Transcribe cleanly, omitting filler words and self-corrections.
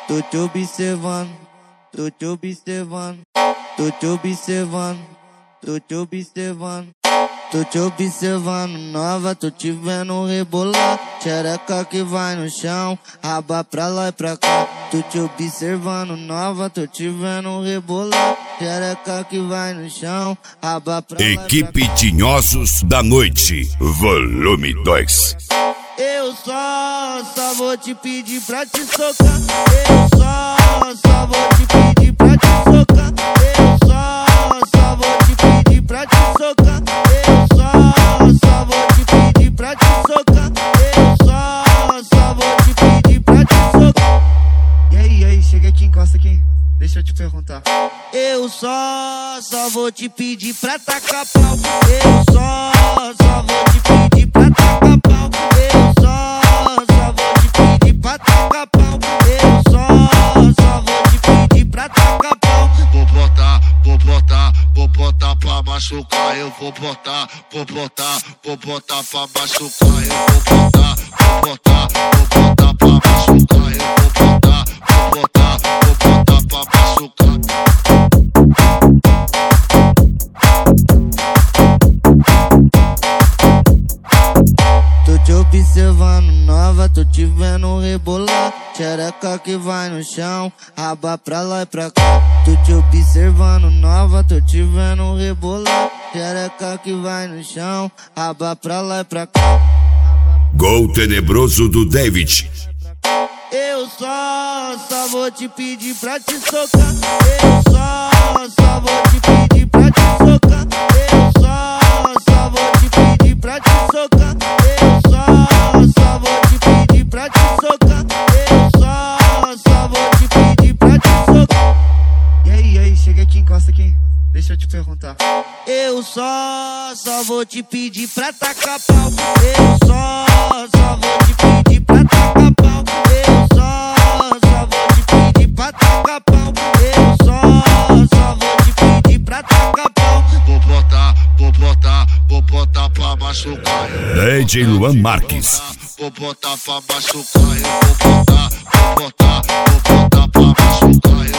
tô te observando, tô te observando, tô te observando, tô te observando. Tô te observando nova, tô te vendo rebolar. Xereca que vai no chão, raba pra lá e pra cá. Tô te observando nova, tô te vendo rebolar. Xereca que vai no chão, raba pra lá e pra cá. Equipe Tinhosos da Noite, volume 2. Eu só vou te pedir pra te socar. Eu só vou te pedir pra te socar. Eu só vou te pedir pra te socar. Eu só vou te pedir pra te socar. Eu só vou te pedir pra te socar. E aí, chega aqui, encosta aqui. Deixa eu te perguntar. Eu só vou te pedir pra tacar pau. Eu só vou te pedir pra tacar pau. Eu só vou te pedir pra tacar pau. Eu só vou te pedir pra tacar pau. Vou botar pra machucar. Eu vou botar pra machucar. Eu vou botar pra machucar. Eu vou botar pra machucar. Tô te observando nova, tô te vendo rebolar. Xereca que vai no chão, raba pra lá e pra cá. Tô te observando nova, tô te vendo rebolar. Xereca que vai no chão, raba pra lá e pra cá. Gol tenebroso do David. Eu só vou te pedir pra te socar. Eu só vou te pedir pra te socar. Eu só vou te pedir pra te socar. Eu só vou te pedir pra te socar. Eu só vou te pedir pra te socar. E aí, chega aqui, encosta aqui. Deixa eu te perguntar. Eu só vou te pedir pra tacar pau. Eu só vou te pedir pra tacar pau. Eu só vou te pedir pra tacar pau. Eu só vou te pedir pra tacar pau. Vou botar pra machucar. DJ Luan Marques. Vou botar pra machucar. Eu vou botar pra machucar.